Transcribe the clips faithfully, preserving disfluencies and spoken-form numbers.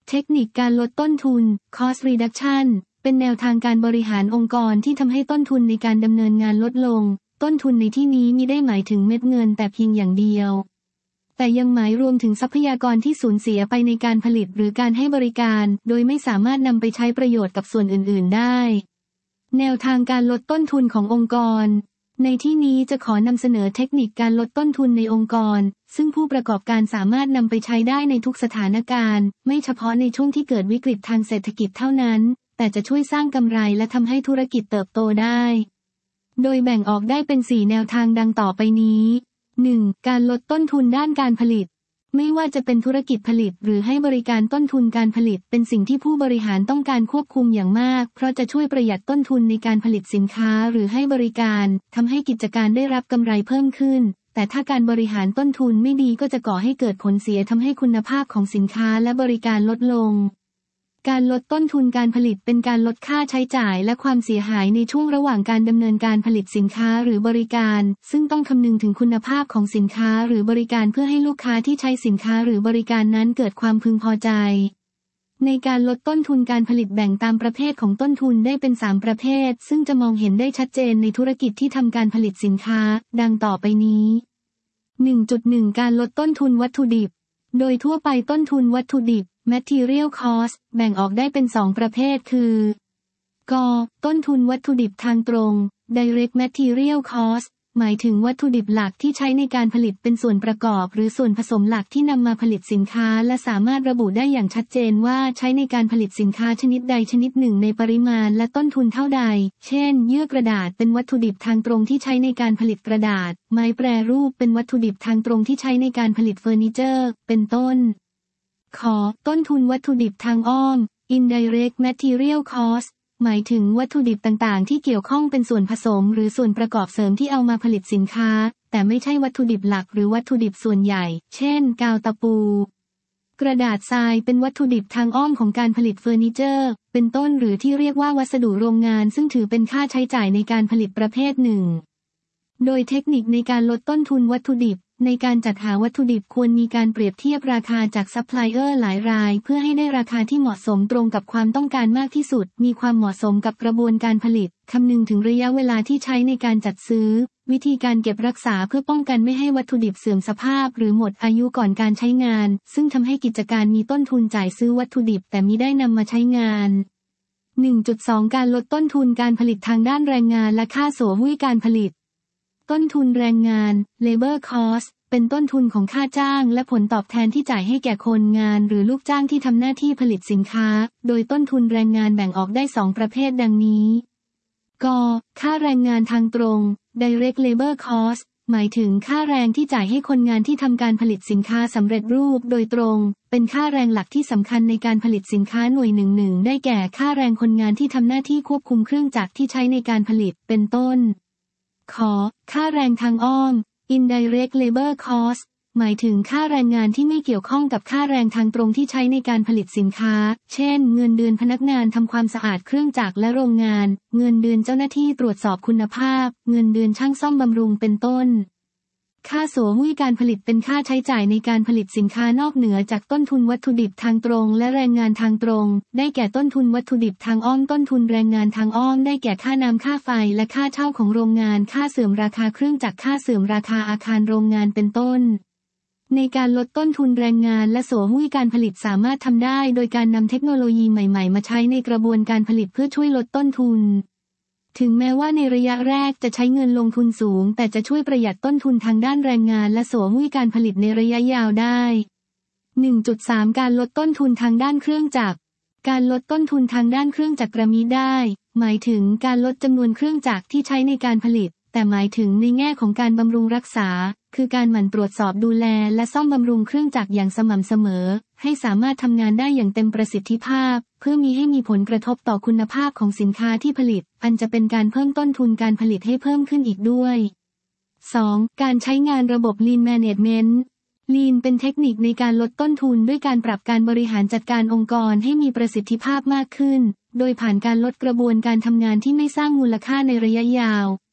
เทคนิคการลดต้นทุน Cost Reduction เป็นแนวทางการบริหารองค์กรที่ทำให้ต้นทุนในการดำเนินงานลดลงต้นทุนในที่นี้มิได้หมายถึงเม็ดเงินแต่เพียงอย่างเดียวแต่ยังหมายรวมถึงทรัพยากรที่สูญเสียไปในการผลิตหรือการให้บริการโดยไม่สามารถนำไปใช้ประโยชน์กับส่วนอื่นๆได้แนวทางการลดต้นทุนขององค์กรในที่นี้จะขอนำเสนอเทคนิคการลดต้นทุนในองค์กรซึ่งผู้ประกอบการสามารถนำไปใช้ได้ในทุกสถานการณ์ไม่เฉพาะในช่วงที่เกิดวิกฤตทางเศรษฐกิจเท่านั้นแต่จะช่วยสร้างกำไรและทำให้ธุรกิจเติบโตได้โดยแบ่งออกได้เป็นสี่แนวทางดังต่อไปนี้ หนึ่ง. การลดต้นทุนด้านการผลิตไม่ว่าจะเป็นธุรกิจผลิตหรือให้บริการต้นทุนการผลิตเป็นสิ่งที่ผู้บริหารต้องการควบคุมอย่างมากเพราะจะช่วยประหยัดต้นทุนในการผลิตสินค้าหรือให้บริการทำให้กิจการได้รับกำไรเพิ่มขึ้นแต่ถ้าการบริหารต้นทุนไม่ดีก็จะก่อให้เกิดผลเสียทำให้คุณภาพของสินค้าและบริการลดลงการลดต้นทุนการผลิตเป็นการลดค่าใช้จ่ายและความเสียหายในช่วงระหว่างการดำเนินการผลิตสินค้าหรือบริการซึ่งต้องคำนึงถึงคุณภาพของสินค้าหรือบริการเพื่อให้ลูกค้าที่ใช้สินค้าหรือบริการนั้นเกิดความพึงพอใจในการลดต้นทุนการผลิตแบ่งตามประเภทของต้นทุนได้เป็นสามประเภทซึ่งจะมองเห็นได้ชัดเจนในธุรกิจที่ทำการผลิตสินค้าดังต่อไปนี้ หนึ่งจุดหนึ่ง การลดต้นทุนวัตถุดิบโดยทั่วไปต้นทุนวัตถุดิบ Material Cost แบ่งออกได้เป็นสองประเภทคือกต้นทุนวัตถุดิบทางตรง Direct Material Cost หมายถึงวัตถุดิบหลักที่ใช้ในการผลิตเป็นส่วนประกอบหรือส่วนผสมหลักที่นำมาผลิตสินค้าและสามารถระบุได้อย่างชัดเจนว่าใช้ในการผลิตสินค้าชนิดใดชนิดหนึ่งในปริมาณและต้นทุนเท่าใดเช่นเยื่อกระดาษเป็นวัตถุดิบทางตรงที่ใช้ในการผลิตกระดาษไม้แปรรูปเป็นวัตถุดิบทางตรงที่ใช้ในการผลิตเฟอร์นิเจอร์เป็นต้นขอต้นทุนวัตถุดิบทางอ้อม Indirect Material Cost หมายถึงวัตถุดิบต่างๆที่เกี่ยวข้องเป็นส่วนผสมหรือส่วนประกอบเสริมที่เอามาผลิตสินค้าแต่ไม่ใช่วัตถุดิบหลักหรือวัตถุดิบส่วนใหญ่เช่นกาวตะปูกระดาษทรายเป็นวัตถุดิบทางอ้อมของการผลิตเฟอร์นิเจอร์เป็นต้นหรือที่เรียกว่าวัสดุโรงงานซึ่งถือเป็นค่าใช้จ่ายในการผลิตประเภทหนึ่งโดยเทคนิคในการลดต้นทุนวัตถุดิบในการจัดหาวัตถุดิบควรมีการเปรียบเทียบราคาจากซัพพลายเออร์หลายรายเพื่อให้ได้ราคาที่เหมาะสมตรงกับความต้องการมากที่สุดมีความเหมาะสมกับกระบวนการผลิตคำนึงถึงระยะเวลาที่ใช้ในการจัดซื้อวิธีการเก็บรักษาเพื่อป้องกันไม่ให้วัตถุดิบเสื่อมสภาพหรือหมดอายุก่อนการใช้งานซึ่งทำให้กิจการมีต้นทุนจ่ายซื้อวัตถุดิบแต่มิได้นำมาใช้งาน หนึ่งจุดสอง การลดต้นทุนการผลิตทางด้านแรงงานและค่าโสหุ้ยการผลิตต้นทุนแรงงาน Labor Cost เป็นต้นทุนของค่าจ้างและผลตอบแทนที่จ่ายให้แก่คนงานหรือลูกจ้างที่ทำหน้าที่ผลิตสินค้าโดยต้นทุนแรงงานแบ่งออกได้สองประเภทดังนี้กค่าแรงงานทางตรง Direct Labor Cost หมายถึงค่าแรงที่จ่ายให้คนงานที่ทำการผลิตสินค้าสำเร็จรูปโดยตรงเป็นค่าแรงหลักที่สำคัญในการผลิตสินค้าหน่วยหนึ่งๆได้แก่ค่าแรงคนงานที่ทำหน้าที่ควบคุมเครื่องจักรที่ใช้ในการผลิตเป็นต้นขอค่าแรงทางอ้อม Indirect Labor Cost หมายถึงค่าแรงงานที่ไม่เกี่ยวข้องกับค่าแรงทางตรงที่ใช้ในการผลิตสินค้าเช่นเงินเดือนพนักงานทำความสะอาดเครื่องจักรและโรงงานเงินเดือนเจ้าหน้าที่ตรวจสอบคุณภาพเงินเดือนช่างซ่อมบำรุงเป็นต้นค่าโสหุ้ยการผลิตเป็นค่าใช้จ่ายในการผลิตสินค้านอกเหนือจากต้นทุนวัตถุดิบทางตรงและแรงงานทางตรงได้แก่ต้นทุนวัตถุดิบทางอ้อมต้นทุนแรงงานทางอ้อมได้แก่ค่าน้ำค่าไฟและค่าเช่าของโรงงานค่าเสื่อมราคาเครื่องจักรค่าเสื่อมราคาอาคารโรงงานเป็นต้นในการลดต้นทุนแรงงานและโสหุ้ยการผลิตสามารถทำได้โดยการนำเทคโนโลยีใหม่ๆมาใช้ในกระบวนการผลิตเพื่อช่วยลดต้นทุนถึงแม้ว่าในระยะแรกจะใช้เงินลงทุนสูงแต่จะช่วยประหยัดต้นทุนทางด้านแรงงานและโสหุ้ยการผลิตในระยะยาวได้ หนึ่งจุดสาม การลดต้นทุนทางด้านเครื่องจักรการลดต้นทุนทางด้านเครื่องจักรมิได้หมายถึงการลดจำนวนเครื่องจักรที่ใช้ในการผลิตแต่หมายถึงในแง่ของการบำรุงรักษาคือการหมั่นตรวจสอบดูแลและซ่อมบำรุงเครื่องจักรอย่างสม่ำเสมอให้สามารถทำงานได้อย่างเต็มประสิทธิภาพเพื่อมีให้มีผลกระทบต่อคุณภาพของสินค้าที่ผลิตอันจะเป็นการเพิ่มต้นทุนการผลิตให้เพิ่มขึ้นอีกด้วย สอง. การใช้งานระบบ Lean Management Lean เป็นเทคนิคในการลดต้นทุนด้วยการปรับการบริหารจัดการองค์กรให้มีประสิทธิภาพมากขึ้นโดยผ่านการลดกระบวนการทำงานที่ไม่สร้างมูลค่าในระยะยาว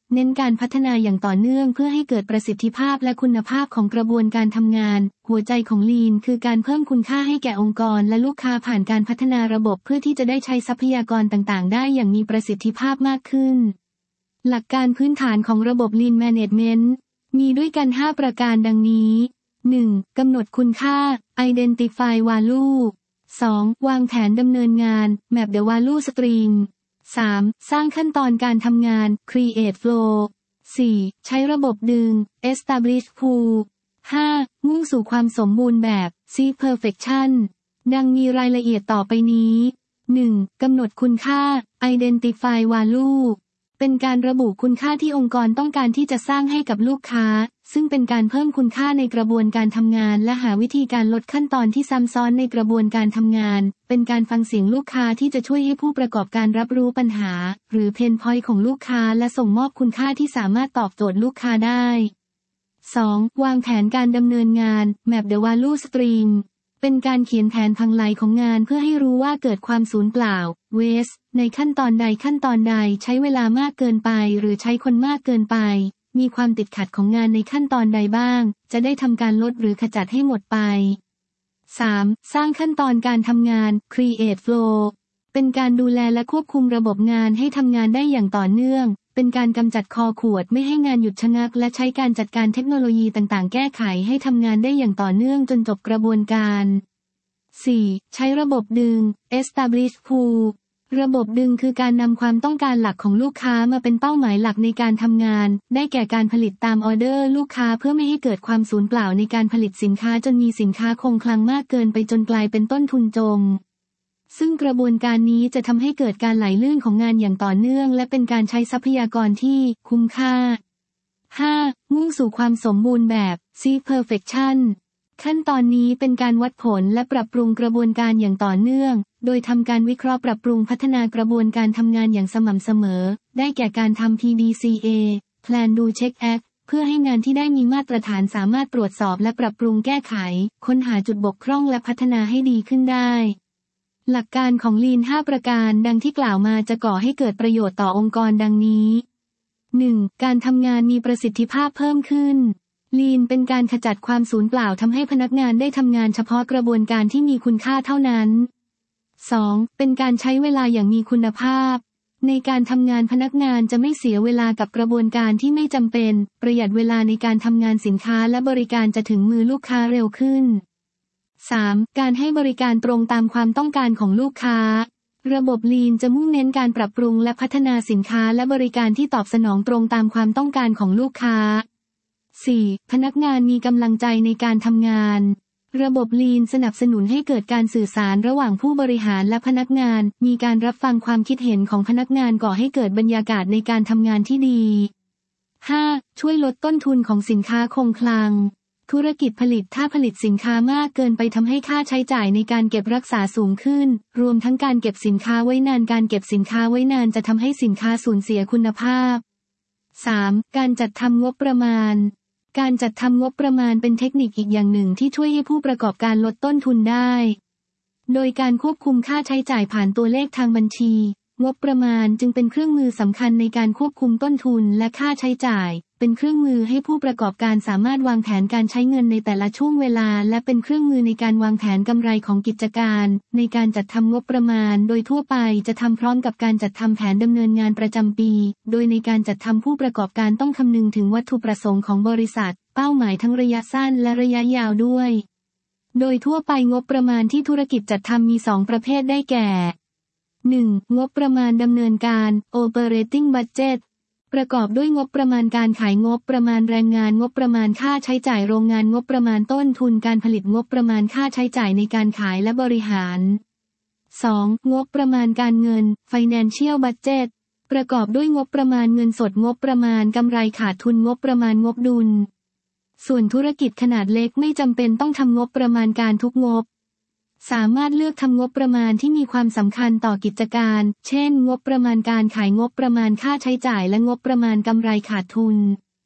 เน้นการพัฒนาอย่างต่อเนื่องเพื่อให้เกิดประสิทธิภาพและคุณภาพของกระบวนการทำงานหัวใจของ Lean คือการเพิ่มคุณค่าให้แก่องค์กรและลูกค้าผ่านการพัฒนาระบบเพื่อที่จะได้ใช้ทรัพยากรต่างๆได้อย่างมีประสิทธิภาพมากขึ้นหลักการพื้นฐานของระบบ Lean Management มีด้วยกันห้าประการดังนี้ หนึ่ง. กำหนดคุณค่า Identify Value สอง. วางแผนดำเนินงาน Map the Value Stream สาม. สร้างขั้นตอนการทำงาน Create Flow สี่. ใช้ระบบดึง Establish Pull ห้า. มุ่งสู่ความสมบูรณ์แบบ Seek Perfection ดังมีรายละเอียดต่อไปนี้ หนึ่ง. กำหนดคุณค่า Identify Value เป็นการระบุคุณค่าที่องค์กรต้องการที่จะสร้างให้กับลูกค้าซึ่งเป็นการเพิ่มคุณค่าในกระบวนการทำงานและหาวิธีการลดขั้นตอนที่ซ้ำซ้อนในกระบวนการทำงานเป็นการฟังเสียงลูกค้าที่จะช่วยให้ผู้ประกอบการรับรู้ปัญหาหรือเพนพอยต์ของลูกค้าและส่งมอบคุณค่าที่สามารถตอบโจทย์ลูกค้าได้ สอง. วางแผนการดำเนินงาน Map the Value Stream เป็นการเขียนแผนผังไหลของงานเพื่อให้รู้ว่าเกิดความสูญเปล่า Waste ในขั้นตอนใดขั้นตอนใดใช้เวลามากเกินไปหรือใช้คนมากเกินไปมีความติดขัดของงานในขั้นตอนใดบ้างจะได้ทำการลดหรือขจัดให้หมดไป สาม. สร้างขั้นตอนการทำงาน Create Flow เป็นการดูแลและควบคุมระบบงานให้ทำงานได้อย่างต่อเนื่องเป็นการกำจัดคอขวดไม่ให้งานหยุดชะงักและใช้การจัดการเทคโนโลยีต่างๆแก้ไขให้ทำงานได้อย่างต่อเนื่องจนจบกระบวนการ สี่. ใช้ระบบดึง Establish Pull ระบบดึงคือการนำความต้องการหลักของลูกค้ามาเป็นเป้าหมายหลักในการทำงานได้แก่การผลิตตามออเดอร์ลูกค้าเพื่อไม่ให้เกิดความสูญเปล่าในการผลิตสินค้าจนมีสินค้าคงคลังมากเกินไปจนกลายเป็นต้นทุนจมซึ่งกระบวนการนี้จะทำให้เกิดการไหลลื่นของงานอย่างต่อเนื่องและเป็นการใช้ทรัพยากรที่คุ้มค่า ห้า. มุ่งสู่ความสมบูรณ์แบบ Seek Perfection ขั้นตอนนี้เป็นการวัดผลและปรับปรุงกระบวนการอย่างต่อเนื่องโดยทำการวิเคราะห์ปรับปรุงพัฒนากระบวนการทำงานอย่างสม่ำเสมอได้แก่การทำ พี ดี ซี เอ Plan Do Check Act เพื่อให้งานที่ได้มีมาตรฐานสามารถตรวจสอบและปรับปรุงแก้ไขค้นหาจุดบกพร่องและพัฒนาให้ดีขึ้นได้หลักการของ Lean ห้าประการดังที่กล่าวมาจะก่อให้เกิดประโยชน์ต่อองค์กรดังนี้ หนึ่ง. การทำงานมีประสิทธิภาพเพิ่มขึ้น Lean เป็นการขจัดความสูญเปล่าทำให้พนักงานได้ทำงานเฉพาะกระบวนการที่มีคุณค่าเท่านั้น สอง. เป็นการใช้เวลาอย่างมีคุณภาพในการทำงานพนักงานจะไม่เสียเวลากับกระบวนการที่ไม่จำเป็นประหยัดเวลาในการทำงานสินค้าและบริการจะถึงมือลูกค้าเร็วขึ้น สาม. การให้บริการตรงตามความต้องการของลูกค้าระบบ Lean จะมุ่งเน้นการปรับปรุงและพัฒนาสินค้าและบริการที่ตอบสนองตรงตามความต้องการของลูกค้า สี่. พนักงานมีกำลังใจในการทำงานระบบ Lean สนับสนุนให้เกิดการสื่อสารระหว่างผู้บริหารและพนักงานมีการรับฟังความคิดเห็นของพนักงานก่อให้เกิดบรรยากาศในการทำงานที่ดี ห้า. ช่วยลดต้นทุนของสินค้าคงคลังธุรกิจผลิตถ้าผลิตสินค้ามากเกินไปทำให้ค่าใช้จ่ายในการเก็บรักษาสูงขึ้นรวมทั้งการเก็บสินค้าไว้นานการเก็บสินค้าไว้นานจะทำให้สินค้าสูญเสียคุณภาพ สาม. การจัดทำงบประมาณการจัดทำงบประมาณเป็นเทคนิคอีกอย่างหนึ่งที่ช่วยให้ผู้ประกอบการลดต้นทุนได้โดยการควบคุมค่าใช้จ่ายผ่านตัวเลขทางบัญชีงบประมาณจึงเป็นเครื่องมือสำคัญในการควบคุมต้นทุนและค่าใช้จ่ายเป็นเครื่องมือให้ผู้ประกอบการสามารถวางแผนการใช้เงินในแต่ละช่วงเวลาและเป็นเครื่องมือในการวางแผนกำไรของกิจการในการจัดทำงบประมาณโดยทั่วไปจะทำพร้อมกับการจัดทำแผนดำเนินงานประจำปีโดยในการจัดทำผู้ประกอบการต้องคำนึงถึงวัตถุประสงค์ของบริษัทเป้าหมายทั้งระยะสั้นและระยะยาวด้วยโดยทั่วไปงบประมาณที่ธุรกิจจัดทำมีสองประเภทได้แก่ หนึ่ง. งบประมาณดำเนินการ Operating Budget ประกอบด้วยงบประมาณการขายงบประมาณแรงงานงบประมาณค่าใช้จ่ายโรงงานงบประมาณต้นทุนการผลิตงบประมาณค่าใช้จ่ายในการขายและบริหาร สอง. งบประมาณการเงิน Financial Budget ประกอบด้วยงบประมาณเงินสดงบประมาณกำไรขาดทุนงบประมาณงบดุลส่วนธุรกิจขนาดเล็กไม่จำเป็นต้องทำงบประมาณการทุกงบสามารถเลือกทำงบประมาณที่มีความสำคัญต่อกิจการเช่นงบประมาณการขายงบประมาณค่าใช้จ่ายและงบประมาณกำไรขาดทุน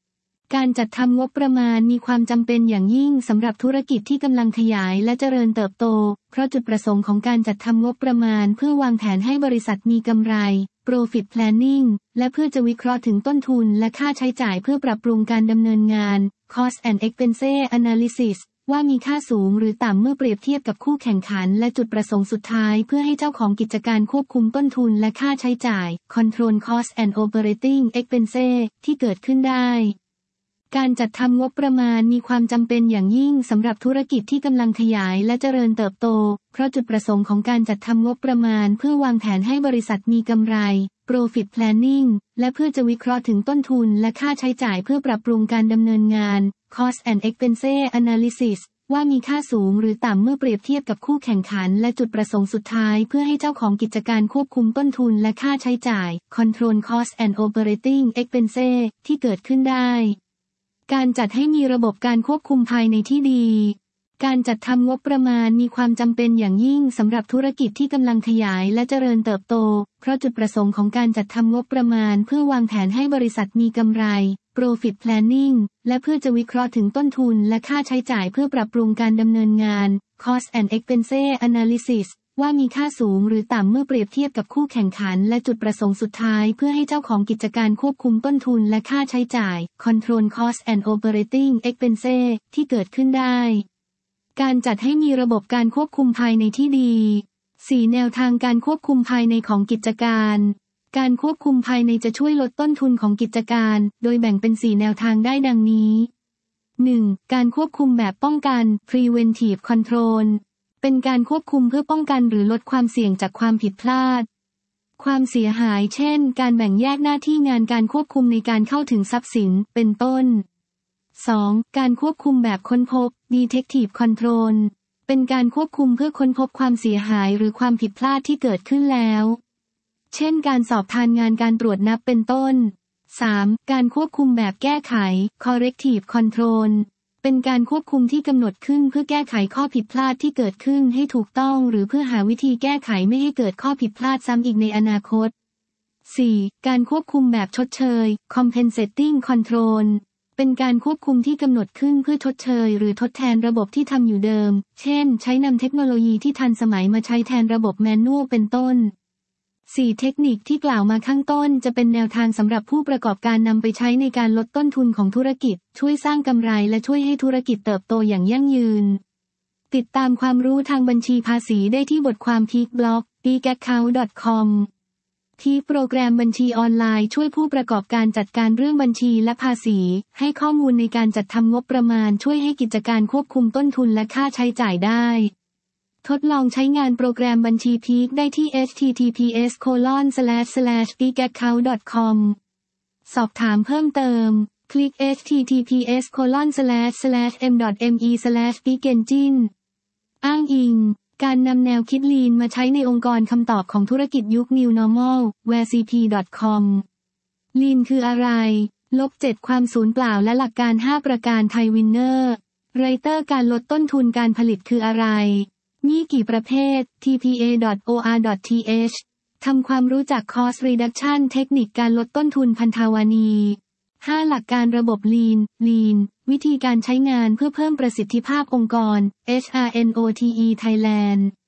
การจัดทำงบประมาณมีความจำเป็นอย่างยิ่งสำหรับธุรกิจที่กำลังขยายและเจริญเติบโตเพราะจุดประสงค์ของการจัดทำงบประมาณเพื่อวางแผนให้บริษัทมีกำไร Profit Planning และเพื่อจะวิเคราะห์ถึงต้นทุนและค่าใช้จ่ายเพื่อปรับปรุงการดำเนินงาน Cost and Expense Analysis ว่ามีค่าสูงหรือต่ำเมื่อเปรียบเทียบกับคู่แข่งขันและจุดประสงค์สุดท้ายเพื่อให้เจ้าของกิจการควบคุมต้นทุนและค่าใช้จ่าย Control Cost and Operating Expenses ที่เกิดขึ้นได้การจัดทำงบประมาณมีความจำเป็นอย่างยิ่งสำหรับธุรกิจที่กำลังขยายและเจริญเติบโตเพราะจุดประสงค์ของการจัดทำงบประมาณเพื่อวางแผนให้บริษัทมีกำไร Profit Planning และเพื่อจะวิเคราะห์ถึงต้นทุนและค่าใช้จ่ายเพื่อปรับปรุงการดำเนินงาน Cost and Expense Analysis ว่ามีค่าสูงหรือต่ำเมื่อเปรียบเทียบกับคู่แข่งขันและจุดประสงค์สุดท้ายเพื่อให้เจ้าของกิจการควบคุมต้นทุนและค่าใช้จ่าย Control Cost and Operating Expenses ที่เกิดขึ้นได้การจัดให้มีระบบการควบคุมภายในที่ดีการจัดทำงบประมาณมีความจำเป็นอย่างยิ่งสำหรับธุรกิจที่กำลังขยายและเจริญเติบโตเพราะจุดประสงค์ของการจัดทำงบประมาณเพื่อวางแผนให้บริษัทมีกำไร Profit Planning และเพื่อจะวิเคราะห์ถึงต้นทุนและค่าใช้จ่ายเพื่อปรับปรุงการดำเนินงาน Cost and Expense Analysis ว่ามีค่าสูงหรือต่ำเมื่อเปรียบเทียบกับคู่แข่งขันและจุดประสงค์สุดท้ายเพื่อให้เจ้าของกิจการควบคุมต้นทุนและค่าใช้จ่าย Control Cost and Operating Expenses ที่เกิดขึ้นได้การจัดให้มีระบบการควบคุมภายในที่ดี สี่แนวทางการควบคุมภายในของกิจการการควบคุมภายในจะช่วยลดต้นทุนของกิจการโดยแบ่งเป็นสี่แนวทางได้ดังนี้ หนึ่ง การควบคุมแบบป้องกัน Preventive Controlเป็นการควบคุมเพื่อป้องกันหรือลดความเสี่ยงจากความผิดพลาดความเสียหายเช่นการแบ่งแยกหน้าที่งานการควบคุมในการเข้าถึงทรัพย์สินเป็นต้น สอง การควบคุมแบบค้นพบ Detective Control เป็นการควบคุมเพื่อค้นพบความเสียหายหรือความผิดพลาดที่เกิดขึ้นแล้วเช่นการสอบทานงานการตรวจนับเป็นต้น สาม การควบคุมแบบแก้ไข Corrective Controlเป็นการควบคุมที่กำหนดขึ้นเพื่อแก้ไขข้อผิดพลาดที่เกิดขึ้นให้ถูกต้องหรือเพื่อหาวิธีแก้ไขไม่ให้เกิดข้อผิดพลาดซ้ำอีกในอนาคต สี่ การควบคุมแบบชดเชย Compensating Control เป็นการควบคุมที่กำหนดขึ้นเพื่อชดเชยหรือทดแทนระบบที่ทำอยู่เดิมเช่นใช้นำเทคโนโลยีที่ทันสมัยมาใช้แทนระบบแมนนวลเป็นต้น สี่ เทคนิคที่กล่าวมาข้างต้นจะเป็นแนวทางสำหรับผู้ประกอบการนำไปใช้ในการลดต้นทุนของธุรกิจช่วยสร้างกำไรและช่วยให้ธุรกิจเติบโตอย่างยั่งยืนติดตามความรู้ทางบัญชีภาษีได้ที่บทความ พี บล็อก พี แอคเคาท์ ดอท คอม ที่โปรแกรมบัญชีออนไลน์ช่วยผู้ประกอบการจัดการเรื่องบัญชีและภาษีให้ข้อมูลในการจัดทำงบประมาณช่วยให้กิจการควบคุมต้นทุนและค่าใช้จ่ายได้ทดลองใช้งานโปรแกรมบัญชีพีคได้ที่ เอช ที ที พี เอส โคลอน สแลช สแลช พี แอคเคาท์ ดอท คอม สอบถามเพิ่มเติมคลิก เอช ที ที พี เอส โคลอน สแลช สแลช เอ็ม ดอท เอ็ม อี สแลช พี เอนจิน อ้างอิงการนำแนวคิด Lean มาใช้ในองค์กรคำตอบของธุรกิจยุค New Normal แวร์ ซี พี ดอท คอม Lean คืออะไรลบเจ็ดความสูญเปล่าและหลักการห้าประการไทยวินเนอร์ไรเตอร์การลดต้นทุนการผลิตคืออะไรมีกี่ประเภท ที พี เอ ดอท โอ อาร์ ดอท ที เอช ทำความรู้จัก Cost Reduction เทคนิคการลดต้นทุนพันธวานี ห้า หลักการระบบ Lean Lean วิธีการใช้งานเพื่อเพิ่มประสิทธิภาพองค์กร เอช อาร์ เอ็น โอ ที อี Thailand